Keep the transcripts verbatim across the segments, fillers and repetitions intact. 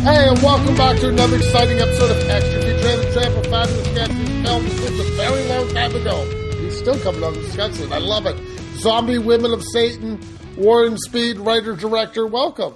Hey, and welcome back to another exciting episode of Extra Feature. The Trample Fabulous Sketches film this was a very long time ago. He's still coming on the sketches. I love it. Zombie Women of Satan, Warren Speed, writer, director. Welcome.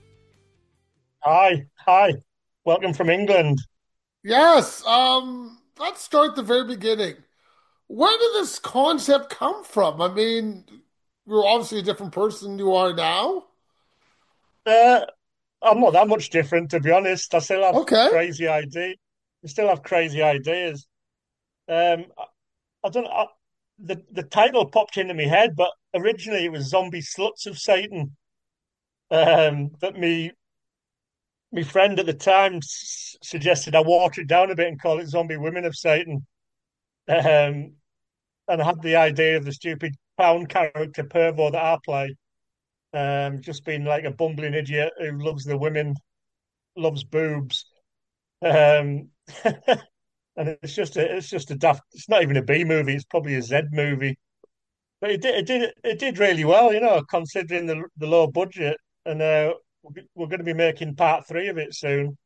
Hi, hi. Welcome from England. Yes, um, let's start the very beginning. Where did this concept come from? I mean, you're obviously a different person than you are now. Uh, I'm not that much different, to be honest. I still have Okay. crazy ideas. I still have crazy ideas. Um, I, I don't know. I, the the title popped into my head, but originally it was Zombie Sluts of Satan. Um, that me my friend at the time s suggested I water it down a bit and call it Zombie Women of Satan. Um, and I had the idea of the stupid clown character Pervo that I play. Um, just being like a bumbling idiot who loves the women, loves boobs. Um, and it's just a, it's just a daft. It's not even a B movie. It's probably a Z movie. But it did, it did, it did really well, you know, considering the the low budget. And uh, we're going to be making part three of it soon.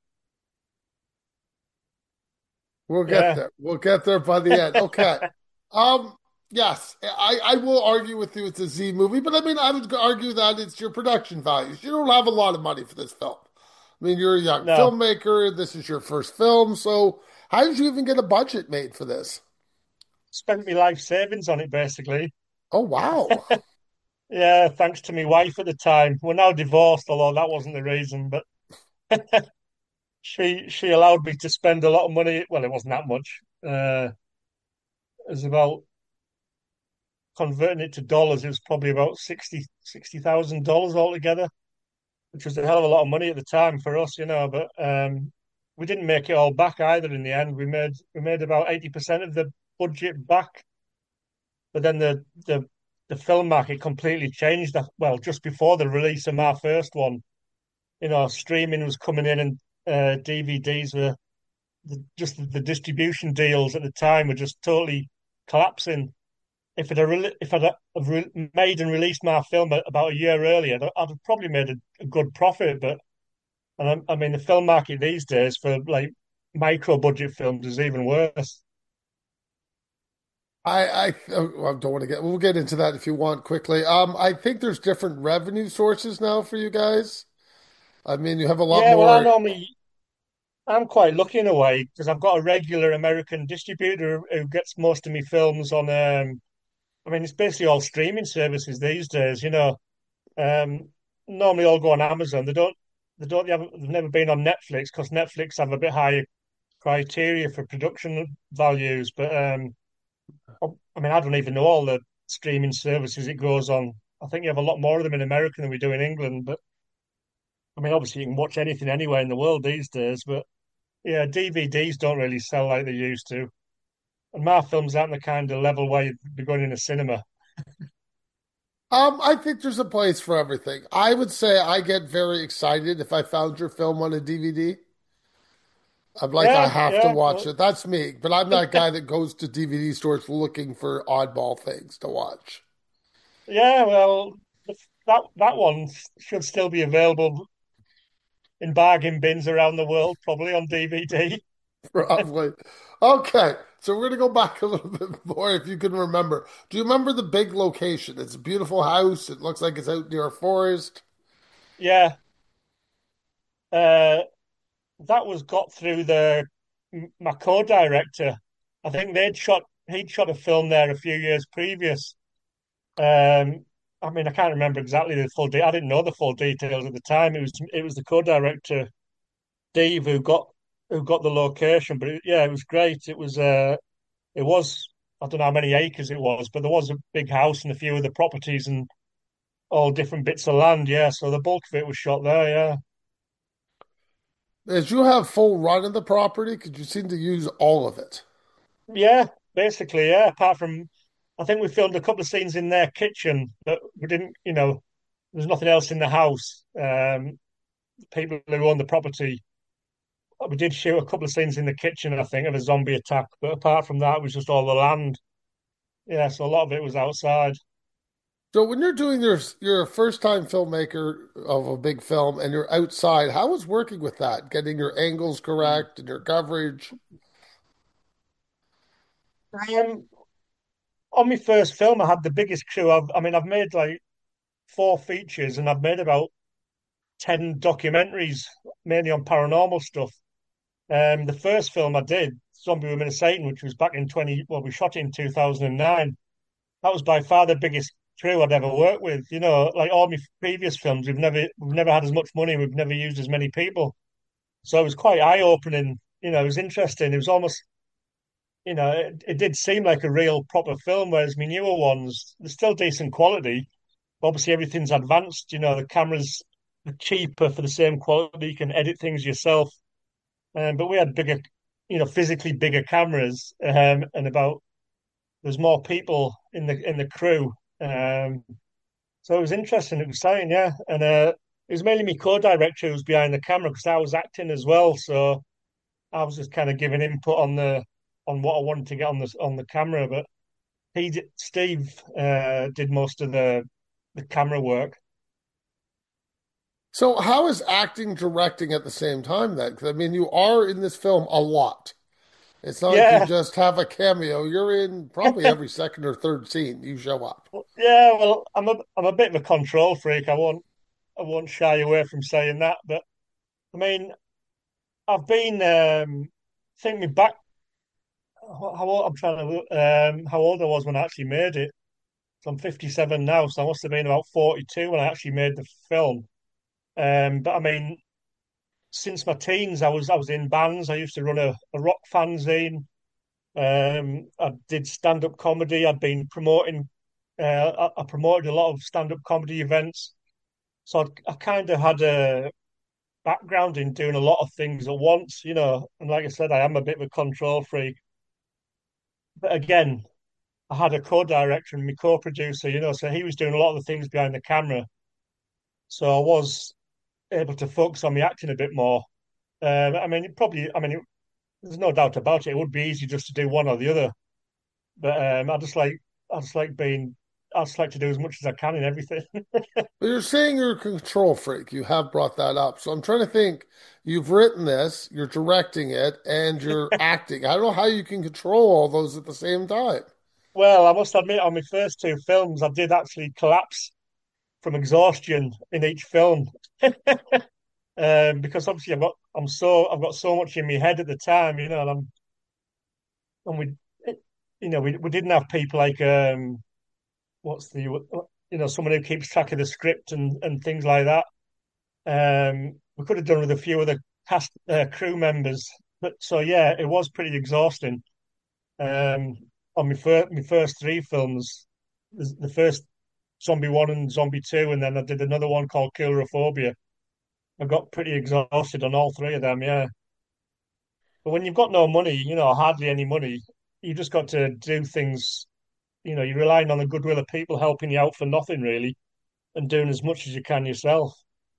We'll get Yeah, there. We'll get there by the end. Okay. Um, yes, I, I will argue with you it's a Z movie, but I mean, I would argue that it's your production values. You don't have a lot of money for this film. I mean, you're a young no, filmmaker. This is your first film. So how did you even get a budget made for this? spent my life savings on it basically. Oh, wow. Yeah, thanks to my wife at the time. We're now divorced, although that wasn't the reason. But she she allowed me to spend a lot of money. Well, it wasn't that much. Uh, it was about converting it to dollars. It was probably about sixty sixty thousand dollars altogether, which was a hell of a lot of money at the time for us, you know. But um, we didn't make it all back either. In the end, we made we made about eighty percent of the budget back. But then the the the film market completely changed. Well, just before the release of my first one, you know, streaming was coming in and uh, D V Ds were the, just the, the distribution deals at the time were just totally collapsing. If I'd have re- if I'd have re- made and released my film about a year earlier, I'd have probably made a, a good profit. But and I, I mean, the film market these days for like micro budget films is even worse. I, I, oh, I don't want to get, we'll get into that if you want quickly. Um, I think there's different revenue sources now for you guys. I mean, you have a lot Yeah, well, I more. normally I'm quite lucky in a way because I've got a regular American distributor who gets most of my films on. Um, I mean, it's basically all streaming services these days. You know, um, normally all go on Amazon. They don't. They don't. They haven't, they've never been on Netflix because Netflix have a bit higher criteria for production values. But um, I mean, I don't even know all the streaming services it goes on. I think you have a lot more of them in America than we do in England. But I mean, obviously, you can watch anything anywhere in the world these days. But yeah, D V Ds don't really sell like they used to. And my films aren't the kind of level where you'd be going in a cinema. Um, I think there's a place for everything. I would say I get very excited if I found your film on a D V D. I'm like, I Yeah, have to yeah, watch well, it. That's me. But I'm that guy that goes to D V D stores looking for oddball things to watch. yeah, well, that that one should still be available in bargain bins around the world, probably on D V D. Probably. Okay. So we're gonna go back a little bit more if you can remember. Do you remember the big location? It's a beautiful house. It looks like it's out near a forest. Yeah, uh, that was got through the my co-director. I think they'd shot he'd shot a film there a few years previous. Um, I mean, I can't remember exactly the full de I didn't know the full details at the time. It was it was the co-director Steve who got who got the location. But it, yeah, it was great. It was uh, it was I don't know how many acres it was, but there was a big house and a few of the properties and all different bits of land. Yeah, so the bulk of it was shot there. Yeah, As you have full run of the property, because you seem to use all of it. yeah, basically, yeah. Apart from, I think we filmed a couple of scenes in their kitchen, but we didn't. You know, there's nothing else in the house. Um, people who own the property. We did shoot a couple of scenes in the kitchen, I think, of a zombie attack, but apart from that, it was just all the land. Yeah, so a lot of it was outside. So when you're doing your you're a first time filmmaker of a big film and you're outside, how is working with that? Getting your angles correct and your coverage? Um, on my first film, I had the biggest crew. I've, I mean, I've made like four features and I've made about ten documentaries, mainly on paranormal stuff. Um, the first film I did, Zombie Women of Satan, which was back in twenty, well, we shot it in two thousand nine. That was by far the biggest crew I'd ever worked with. You know, like all my previous films, we've never we've never had as much money, we've never used as many people. So it was quite eye-opening. You know, it was interesting. It was almost, you know, it, it did seem like a real proper film, whereas my newer ones, they're still decent quality. Obviously, everything's advanced. You know, the cameras are cheaper for the same quality. You can edit things yourself. Um, but we had bigger, you know, physically bigger cameras, um, and about there's more people in the in the crew. Um, so it was interesting. It was exciting, yeah. And uh, it was mainly my co-director who was behind the camera because I was acting as well. So I was just kind of giving input on the on what I wanted to get on the on the camera. But he did, Steve uh, did most of the the camera work. So how is acting directing at the same time then? 'Cause I mean, you are in this film a lot. It's not like you Yeah, just have a cameo. You're in probably every second or third scene you show up. yeah. Well, I'm a I'm a bit of a control freak. I won't I won't shy away from saying that. But I mean, I've been um, think me back how how old I'm trying to um, how old I was when I actually made it. So I'm fifty-seven now, so I must have been about forty-two when I actually made the film. Um, but I mean, since my teens, I was I was in bands. I used to run a, a rock fanzine. Um, I did stand-up comedy. I'd been promoting. Uh, I, I promoted a lot of stand-up comedy events. So I'd, I kind of had a background in doing a lot of things at once, you know. And like I said, I am a bit of a control freak. But again, I had a co-director and my co-producer, you know, so he was doing a lot of the things behind the camera. So I was able to focus on the acting a bit more. Um, I mean, it probably, I mean, it, there's no doubt about it. It would be easy just to do one or the other. But um, I just like, I just like being, I just like to do as much as I can in everything. But you're saying you're a control freak. You have brought that up. So I'm trying to think. You've written this, you're directing it, and you're acting. I don't know how you can control all those at the same time. Well, I must admit, on my first two films, I did actually collapse from exhaustion in each film. Um, because obviously I've got I'm so I've got so much in my head at the time, you know, and I'm and we you know we we didn't have people like um what's the you know someone who keeps track of the script and and things like that. Um, we could have done with a few of the cast uh, crew members, but so yeah, it was pretty exhausting. Um, on my first my first three films, the, the first Zombie One and Zombie Two, and then I did another one called Coulrophobia. I got pretty exhausted on all three of them, yeah. But when you've got no money, you know, hardly any money, you just got to do things, you know, you're relying on the goodwill of people helping you out for nothing really and doing as much as you can yourself.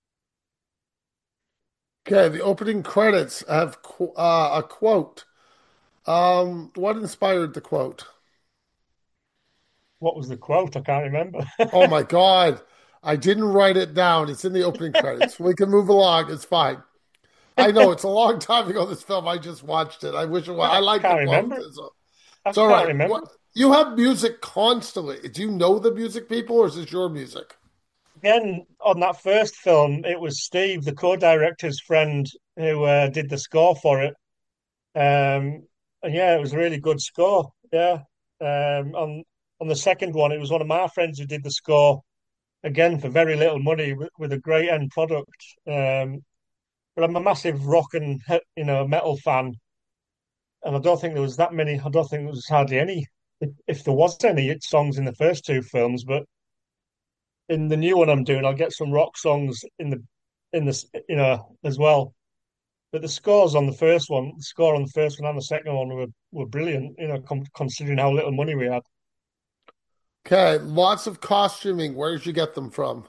Okay, the opening credits have qu uh, a quote. Um, what inspired the quote? What was the quote? I can't remember. Oh my God, I didn't write it down. It's in the opening credits. We can move along. It's fine. I know it's a long time ago, this film. I just watched it. I wish it was. I I like the can't quote. remember it. It's, I it's all can't right. remember. What you have music constantly. Do you know the music people, or is this your music? Again, on that first film, it was Steve, the co-director's friend, who uh, did the score for it. Um, and yeah, it was a really good score. Yeah. Um, on on the second one, it was one of my friends who did the score again for very little money with, with a great end product. Um, but I'm a massive rock and you know metal fan, and I don't think there was that many. I don't think there was hardly any, if, if there was any songs in the first two films. But in the new one I'm doing, I'll get some rock songs in the in the you know as well. But the scores on the first one, the score on the first one and the second one were were brilliant. You know, com considering how little money we had. Okay, lots of costuming. Where did you get them from?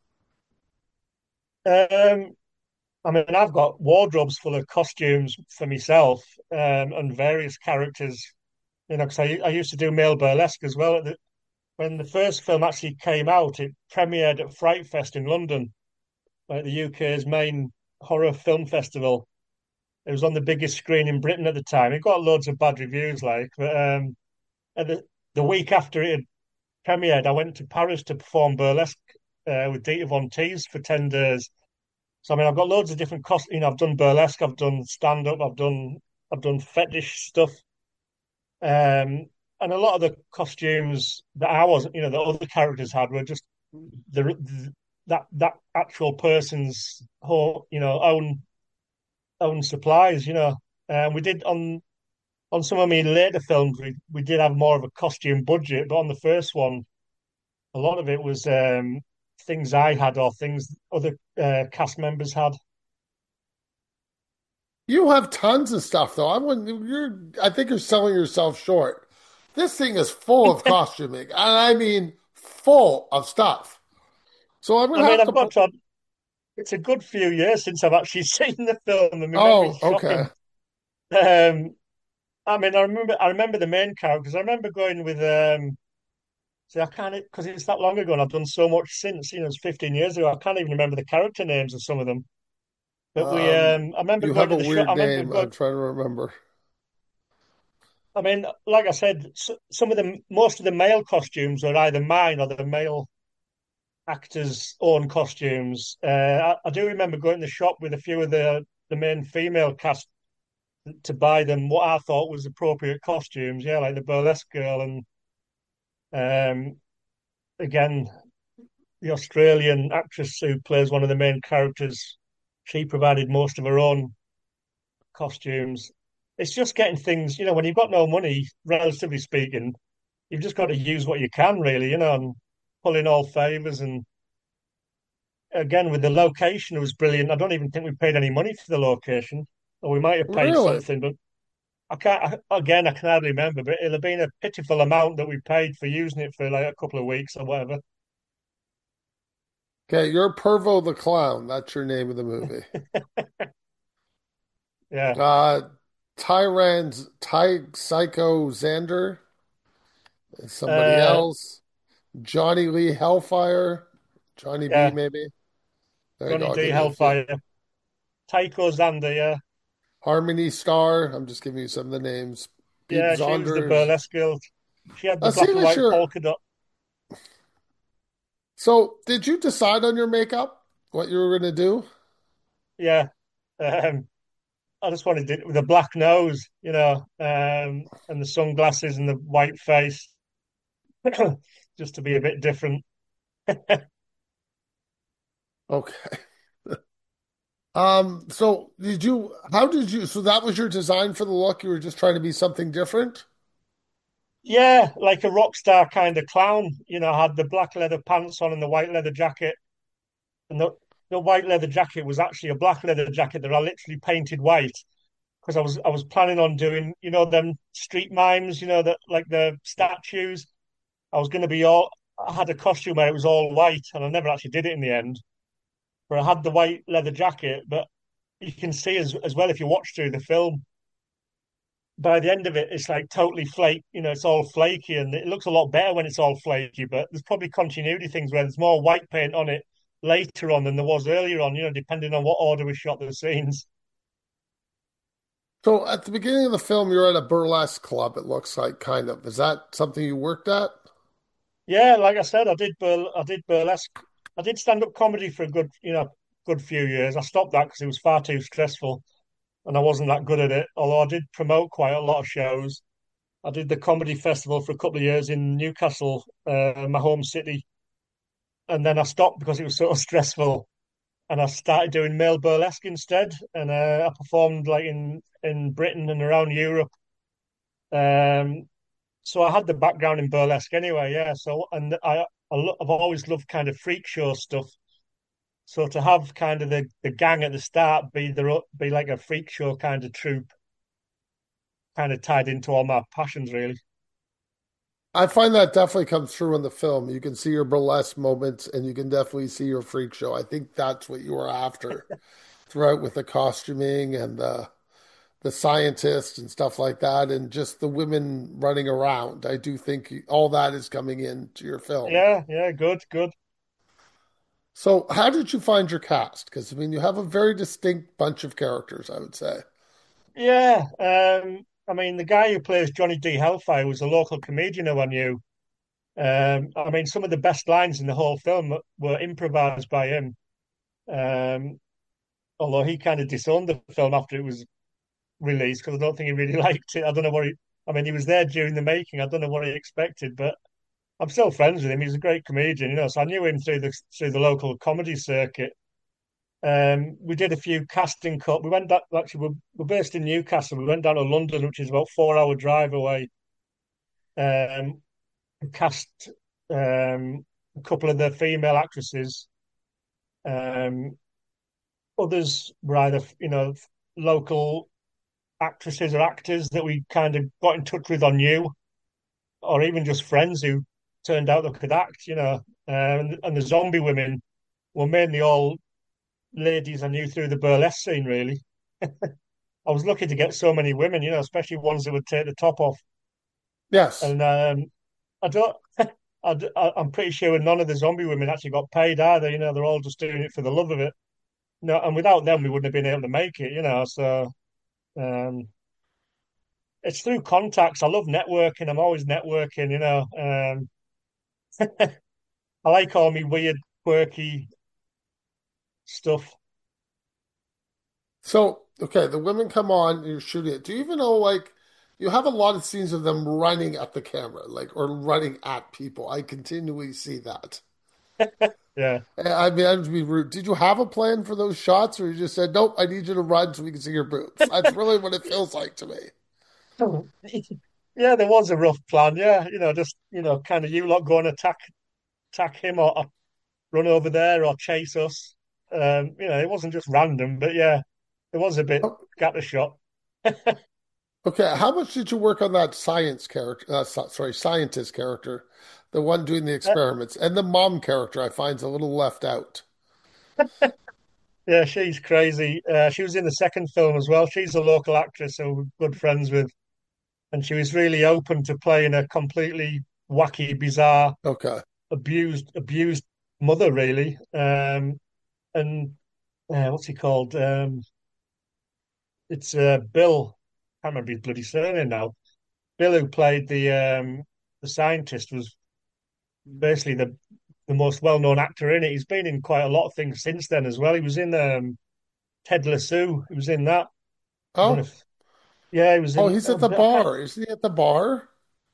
Um, I mean, I've got wardrobes full of costumes for myself, um, and various characters. You know, because I, I used to do male burlesque as well. when the first film actually came out, it premiered at Fright Fest in London, like the U K's main horror film festival. It was on the biggest screen in Britain at the time. It got loads of bad reviews, like, but um, at the the week after it had premiered, I went to Paris to perform burlesque uh, with Dita Von Teese for ten days. So I mean, I've got loads of different cost. You know, I've done burlesque, I've done stand up, I've done I've done fetish stuff, um, and a lot of the costumes that I wasn't, you know, the other characters had were just the, the that that actual person's whole, you know, own own supplies. You know, and we did on on some of my later films, we we did have more of a costume budget, but on the first one, a lot of it was um, things I had or things other uh, cast members had. You have tons of stuff, though. I wouldn't. You're. I think you're selling yourself short. This thing is full of costuming, and I mean full of stuff. So I would I mean, have to. I've got put- to. It's a good few years since I've actually seen the film, and my Oh, memory's okay. shocking. Um, I mean, I remember, I remember the main characters. I remember going with. Um, see, I can't because it's that long ago, and I've done so much since. You know, it's fifteen years ago. I can't even remember the character names of some of them. But we, Um, um, I remember you going have to a the show. I weird remember name. going. I'm trying to remember. I mean, like I said, s some of the most of the male costumes are either mine or the male actors' own costumes. Uh, I, I do remember going to the shop with a few of the the main female cast to buy them what I thought was appropriate costumes. Yeah, like the burlesque girl and um, again the Australian actress who plays one of the main characters. She provided most of her own costumes. It's just getting things, you know, when you've got no money, relatively speaking, you've just got to use what you can, really, you know, and pull in all favors. And again, with the location, it was brilliant. I don't even think we paid any money for the location, or we might have paid Really? something, but I can't, I, again, I can hardly remember, but it'll have been a pitiful amount that we paid for using it for like a couple of weeks or whatever. Okay, you're Pervo the Clown. That's your name of the movie. Yeah. Uh, Tyrans, Ty Psycho Xander is somebody Uh, else. Johnny Lee Hellfire, Johnny B, yeah. maybe. There you go. Johnny I'll D. give you a few. Hellfire. Taiko Zander, yeah. Harmony Star. I'm just giving you some of the names. Pete Yeah, she was the Zonders. burlesque girl. She had the I see black and that white you're. polka dot. So, did you decide on your makeup? What you were going to do? Yeah. Um, I just wanted it with a black nose, you know, um, and the sunglasses and the white face, just to be a bit different. Okay. Um, so did you, how did you, so that was your design for the look? You were just trying to be something different? Yeah, like a rock star kind of clown. You know, I had the black leather pants on and the white leather jacket. And the, the white leather jacket was actually a black leather jacket that I literally painted white because I was I was planning on doing, you know, them street mimes, you know, that like the statues. I was going to be all. I had a costume where it was all white, and I never actually did it in the end. But I had the white leather jacket, but you can see as as well if you watch through the film. By the end of it, it's like totally flake. You know, it's all flaky, and it looks a lot better when it's all flaky. But there's probably continuity things where there's more white paint on it later on than there was earlier on. You know, depending on what order we shot the scenes. So at the beginning of the film, you're at a burlesque club, it looks like, kind of. Is that something you worked at? Yeah, like I said, I did bur I did burlesque. I did stand up comedy for a good, you know, good few years. I stopped that because it was far too stressful, and I wasn't that good at it. Although I did promote quite a lot of shows. I did the comedy festival for a couple of years in Newcastle, uh, my home city, and then I stopped because it was so stressful. And I started doing male burlesque instead, and uh, I performed like in in Britain and around Europe. Um, so I had the background in burlesque anyway, yeah. So and I, I lo- I've always loved kind of freak show stuff. So to have kind of the, the gang at the start be the be like a freak show kind of troupe, kind of tied into all my passions really. I find that definitely comes through in the film. You can see your burlesque moments and you can definitely see your freak show. I think that's what you were after throughout with the costuming and the the scientists and stuff like that, and just the women running around. I do think all that is coming into your film. Yeah, yeah, good, good. So, how did you find your cast? Because I mean, you have a very distinct bunch of characters, I would say. Yeah, um, I mean, the guy who plays Johnny D. Hellfire was a local comedian who I knew. Um, I mean, some of the best lines in the whole film were improvised by him. Um, although he kind of disowned the film after it was released because I don't think he really liked it. I don't know what he. I mean, he was there during the making. I don't know what he expected, but I'm still friends with him. He's a great comedian, you know. So I knew him through the through the local comedy circuit. Um, we did a few casting cut. We went down, actually, we're, we're based in Newcastle. We went down to London, which is about four hour drive away. Um, cast um, a couple of the female actresses. Um, others were either, you know, local actresses or actors that we kind of got in touch with or knew, or even just friends who turned out they could act, you know. Um, and the zombie women were mainly all ladies I knew through the burlesque scene, really. I was lucky to get so many women, you know, especially ones that would take the top off. Yes. And um, I don't, I, I'm pretty sure none of the zombie women actually got paid either. You know, they're all just doing it for the love of it. No, and without them, we wouldn't have been able to make it. You know, so um, it's through contacts. I love networking. I'm always networking. You know, um, I like all me weird, quirky stuff. So, okay, the women come on, you're shooting it. Do you even know, like, you have a lot of scenes of them running at the camera, like, or running at people. I continually see that. Yeah. And I mean, I would be rude. Did you have a plan for those shots, or you just said, nope, I need you to run so we can see your boobs? That's really what it feels like to me. Yeah, there was a rough plan. Yeah, you know, just you know, kind of you lot go and attack attack him or, or run over there or chase us. Um, you know, it wasn't just random, but yeah, it was a bit Oh, scattershot. okay, how much did you work on that science character? Uh, so- sorry, scientist character, the one doing the Uh, experiments, and the mom character I find's a little left out. yeah, she's crazy. Uh, she was in the second film as well. She's a local actress who we're good friends with, and she was really open to playing a completely wacky, bizarre, Okay. abused, abused mother, really. Um, and uh, what's he called? Um, it's uh, Bill. I can't remember his bloody surname now. Bill, who played the um, the scientist, was basically the the most well known actor in it. He's been in quite a lot of things since then as well. He was in um, Ted Lasso. He was in that. I don't know Oh, if yeah, he was oh, in. he's at Uh, the I can't, bar. Isn't he at the bar?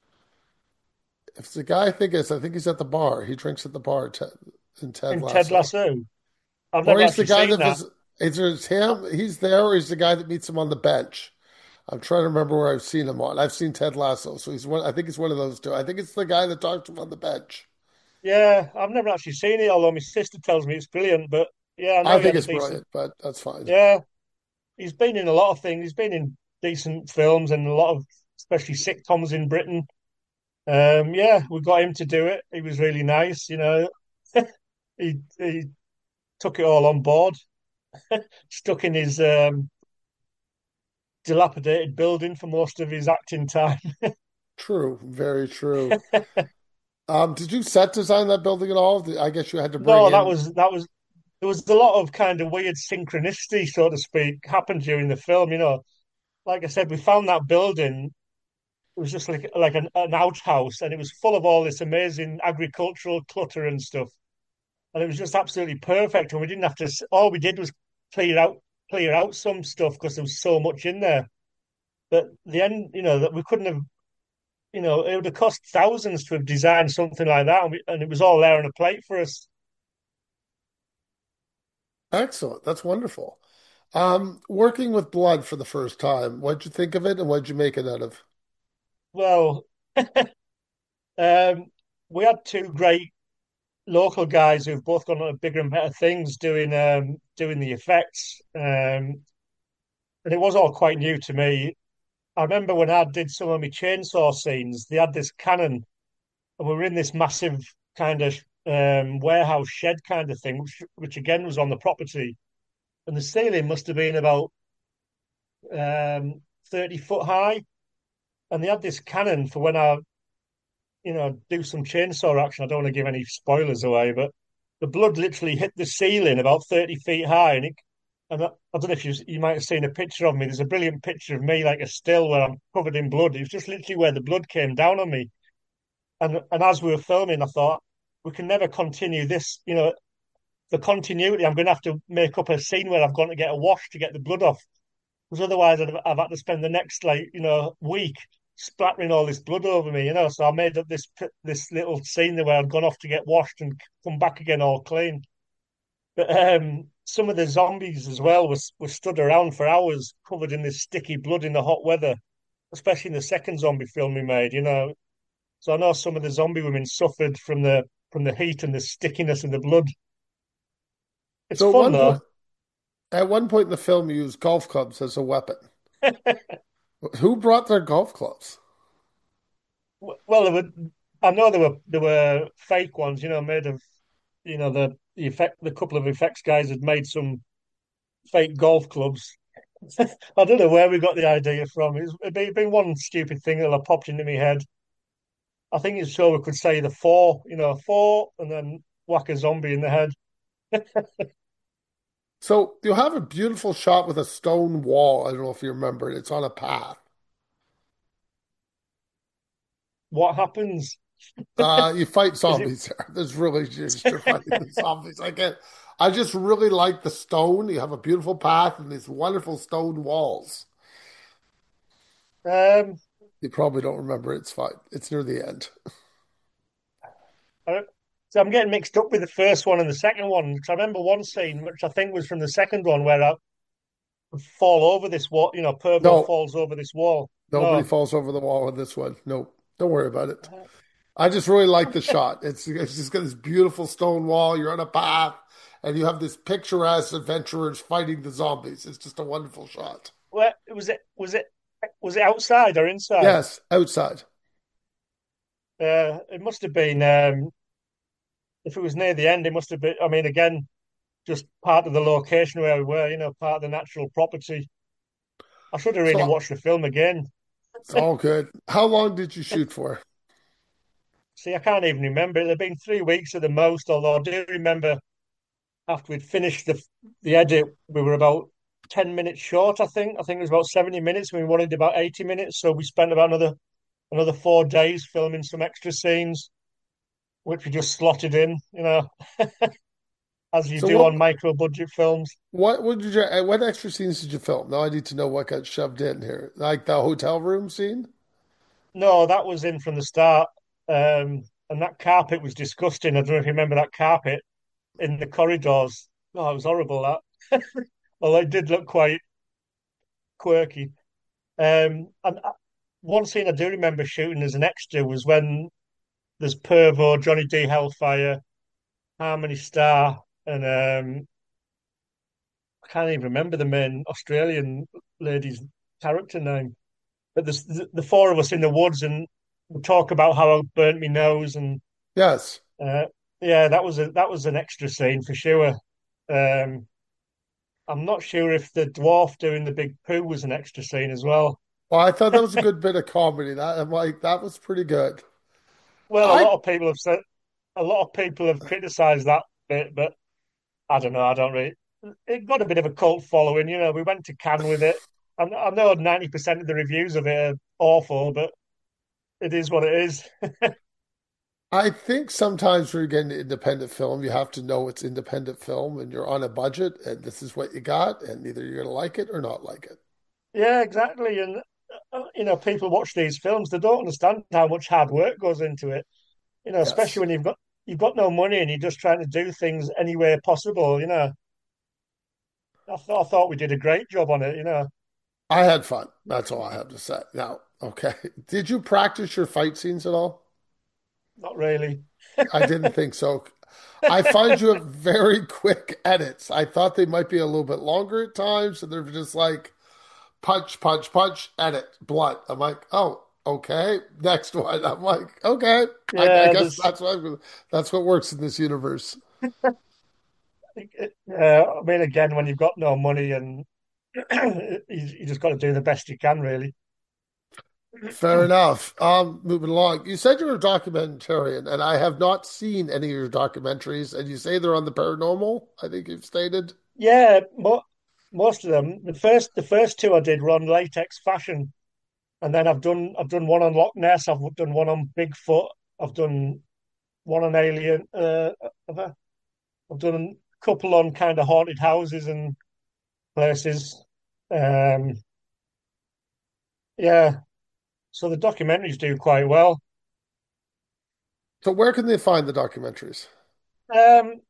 If it's the guy I think is, I think he's at the bar. He drinks at the bar Ted, in Ted in Ted Lasso. Lasso. I've Or never he's the actually guy seen that that. vis either it's him, he's there, or he's the guy that meets him on the bench. I'm trying to remember where I've seen him on. I've seen Ted Lasso, so he's one. I think he's one of those two. I think it's the guy that talks to him on the bench. Yeah, I've never actually seen it, although my sister tells me it's brilliant. But yeah, I know I he think had a it's decent. brilliant, but that's fine. Yeah, he's been in a lot of things. He's been in decent films and a lot of, especially sitcoms in Britain. Um, yeah, we got him to do it. He was really nice, you know. He he took it all on board. Stuck in his um, dilapidated building for most of his acting time. True, very true. Um, did you set design that building at all? I guess you had to bring No, that in. was that was there was a lot of kind of weird synchronicity, so to speak, happened during the film. You know, like I said, we found that building. It was just like like an, an outhouse, and it was full of all this amazing agricultural clutter and stuff. And it was just absolutely perfect. And we didn't have to. All we did was clear out clear out some stuff because there was so much in there. But the end, you know, that we couldn't have. You know, it would have cost thousands to have designed something like that, and, we, and it was all there on a plate for us. Excellent. That's wonderful. Um, working with blood for the first time. What'd you think of it, and what'd you make it out of? Well, um, we had two great local guys who've both gone on to bigger and better things doing um, doing the effects, um, and it was all quite new to me. I remember when I did some of my chainsaw scenes, they had this cannon, and we were in this massive kind of um, warehouse shed kind of thing, which, which again was on the property, and the ceiling must have been about um, thirty foot high, and they had this cannon for when I, you know, do some chainsaw action. I don't want to give any spoilers away, but the blood literally hit the ceiling about thirty feet high, and it. And I, I don't know if you you might have seen a picture of me. There's a brilliant picture of me, like a still where I'm covered in blood. It was just literally where the blood came down on me. And and as we were filming, I thought we can never continue this. You know, the continuity. I'm going to have to make up a scene where I've gone to get a wash to get the blood off, because otherwise I'd, I've had to spend the next like you know week splattering all this blood over me. You know, so I made up this this little scene there where I'd gone off to get washed and come back again all clean. But um, some of the zombies as well was were stood around for hours, covered in this sticky blood in the hot weather, especially in the second zombie film we made. You know, so I know some of the zombie women suffered from the from the heat and the stickiness of the blood. It's So at fun one point, though. at one point in the film, you use golf clubs as a weapon. Who brought their golf clubs? Well, there were, I know there were there were fake ones, you know, made of, you know, the the effect the couple of effects guys had made some fake golf clubs. I don't know where we got the idea from. It's it'd been one stupid thing that popped into my head. I think it's so we could say the four, you know, four, and then whack a zombie in the head. So you have a beautiful shot with a stone wall. I don't know if you remember it. It's on a path. What happens? Uh, you fight Is it? zombies there. There's really just you're fighting the zombies. I get. I just really like the stone. You have a beautiful path and these wonderful stone walls. Um, You probably don't remember. It's fine. It's near the end. I don't, so I'm getting mixed up with the first one and the second one because I remember one scene which I think was from the second one where I fall over this wall. You know, Pervo No, falls over this wall. nobody No. falls over the wall in this one. Nope. Don't worry about it. Uh, I just really like the shot. It's it's just got this beautiful stone wall. You're on a path, and you have this picturesque adventurers fighting the zombies. It's just a wonderful shot. Where was it? Was it? Was it outside or inside? Yes, outside. Uh, it must have been. Um, if it was near the end, it must have been. I mean, again, just part of the location where we were. You know, part of the natural property. I should have really So watched the film again. it's all good. How long did you shoot for? See, I can't even remember. It had been three weeks at the most. Although I do remember after we'd finished the the edit, we were about ten minutes short. I think. I think it was about seventy minutes. We wanted about eighty minutes, so we spent about another another four days filming some extra scenes, which we just slotted in. You know, as you So do what on micro budget films. what what did you uh, what extra scenes did you film? Now I need to know what got shoved in here. Like the hotel room scene? No, that was in from the start. Um, and that carpet was disgusting. I don't know if you remember that carpet in the corridors. Oh, it was horrible, that. Well, it did look quite quirky. Um, and uh, one scene I do remember shooting as an extra was when there's Pervo, Johnny D. Hellfire, Harmony Star, and um, I can't even remember the main Australian lady's character name. But there's the, the four of us in the woods, and we talk about how I burnt my nose, and Yes. uh, yeah, that was a that was an extra scene for sure. Um, I'm not sure if the dwarf doing the big poo was an extra scene as well. Well, I thought that was a good bit of comedy. That I'm like that was pretty good. Well, a I lot of people have said a lot of people have criticised that bit, but I don't know. I don't really. It got a bit of a cult following. You know, we went to Cannes with it. I, I know ninety percent of the reviews of it are awful, but it is what it is. I think sometimes when you're getting independent film, you have to know it's independent film and you're on a budget and this is what you got, and either you're gonna like it or not like it. Yeah, exactly. And uh, you know, people watch these films, they don't understand how much hard work goes into it. You know, especially Yes. when you've got you've got no money and you're just trying to do things any way possible. You know, I, th I thought we did a great job on it. You know, I had fun. That's all I have to say. Now, okay. Did you practice your fight scenes at all? not really. I didn't think so. I find you have very quick edits. I thought they might be a little bit longer at times, and they're just like punch, punch, punch, edit, blunt. I'm like, oh, okay. Next one. I'm like, okay. I, I Yeah, guess there's. that's what that's what works in this universe. Uh, I mean, again, when you've got no money and you, you just got to do the best you can, really. Fair enough. Um, moving along. You said you're a documentarian, and I have not seen any of your documentaries, and you say they're on the paranormal, I think you've stated. Yeah, mo most of them. The first, the first two I did were on latex fashion, and then I've done, I've done one on Loch Ness. I've done one on Bigfoot. I've done one on Alien. Uh, have I? I've done a couple on kind of haunted houses and places. Um, yeah, so the documentaries do quite well. So where can they find the documentaries? Um,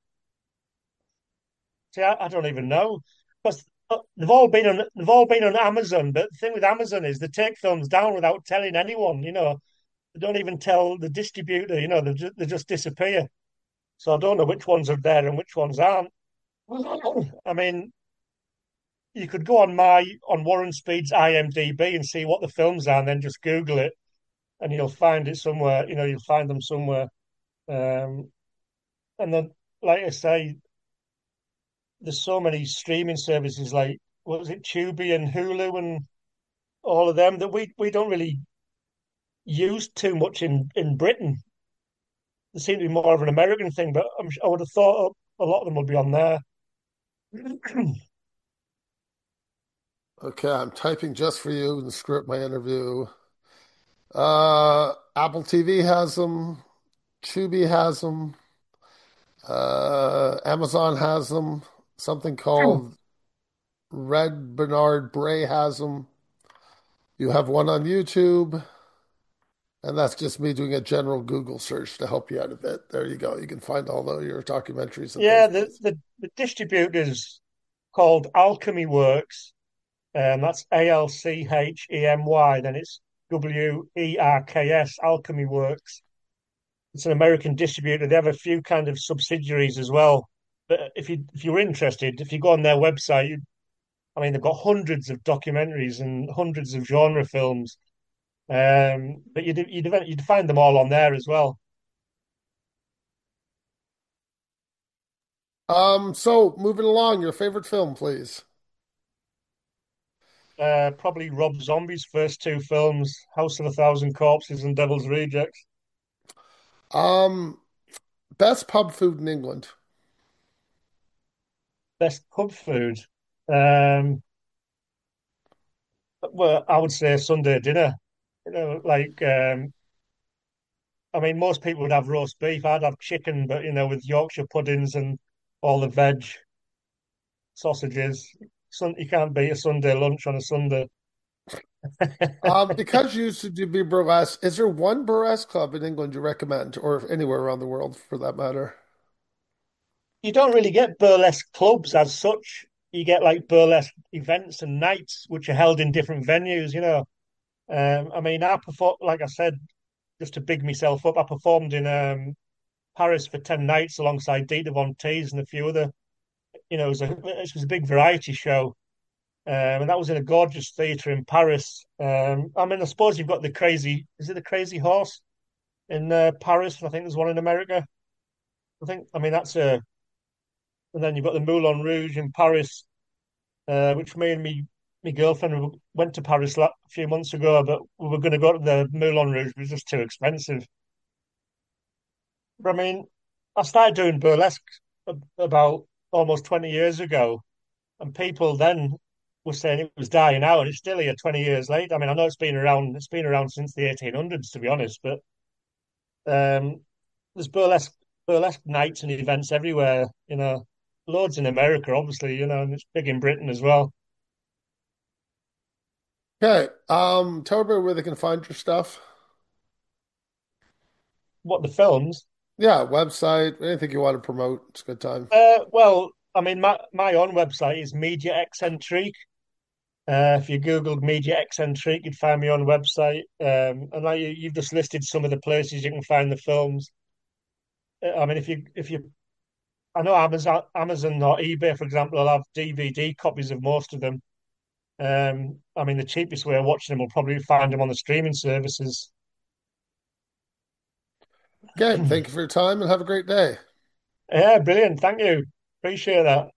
See, I, I don't even know because they've all been on they've all been on Amazon. But the thing with Amazon is they take films down without telling anyone. You know, they don't even tell the distributor. You know, they just, they just disappear. So I don't know which ones are there and which ones aren't. I mean, you could go on my on Warren Speed's IMDb and see what the films are, and then just Google it, and you'll find it somewhere. You know, you'll find them somewhere. Um, and then, like I say, there's so many streaming services like what was it, Tubi and Hulu and all of them that we we don't really use too much in in Britain. They seem to be more of an American thing, but I'm, I would have thought a lot of them would be on there. Okay, I'm typing just for you and script my interview. Uh, Apple T V has them. Tubi has them. Uh, Amazon has them. Something called Red Bernard Bray has them. You have one on YouTube, and that's just me doing a general Google search to help you out a bit. There you go. You can find all of your documentaries at those Yeah, the, places. the the distributor's called Alchemy Works, and that's A L C H E M Y. Then it's W E R K S, Alchemy Works. It's an American distributor. They have a few kind of subsidiaries as well. But if you if you're interested, if you go on their website, you, I mean, they've got hundreds of documentaries and hundreds of genre films. Um, but you'd you'd you'd find them all on there as well. Um, so moving along, your favorite film, please. Uh, probably Rob Zombie's first two films, House of a Thousand Corpses and Devil's Rejects. Um, best pub food in England. Best pub food. Um, well, I would say Sunday dinner. You know, like um, I mean, most people would have roast beef. I'd have chicken, but you know, with Yorkshire puddings and all the veg, sausages. Sun, you can't beat a Sunday lunch on a Sunday. Um, because you used to do be burlesque, is there one burlesque club in England you recommend, or anywhere around the world for that matter? You don't really get burlesque clubs as such. You get like burlesque events and nights, which are held in different venues. You know, um, I mean, I perform, like I said, just to big myself up. I performed in um, Paris for ten nights alongside Dita Von Teese and a few other. You know, it was a it was a big variety show, um, and that was in a gorgeous theatre in Paris. Um, I mean, I suppose you've got the crazy. Is it the Crazy Horse in uh, Paris? And I think there's one in America. I think. I mean, that's a. And then you've got the Moulin Rouge in Paris, uh, which me and me my girlfriend went to Paris a few months ago, but we were going to go to the Moulin Rouge, but it was just too expensive. But I mean, I started doing burlesque about almost twenty years ago, and people then were saying it was dying out, and it's still here twenty years later. I mean, I know it's been around, it's been around since the eighteen hundreds, to be honest, but um, there's burlesque burlesque nights and events everywhere, you know, loads in America, obviously, you know, and it's big in Britain as well. Okay. Um, tell everybody where they can find your stuff. What the films? Yeah, website, anything you want to promote. It's a good time. Uh, well, I mean, my my own website is Media Eccentric. Uh, if you Googled Media Eccentric, you'd find me on website. Um, and like you, you've just listed some of the places you can find the films. Uh, I mean, if you if you, I know Amazon, Amazon or eBay, for example, will have D V D copies of most of them. Um, I mean, the cheapest way of watching them will probably find them on the streaming services. Okay, thank you for your time and have a great day. Yeah, brilliant. Thank you. Appreciate that.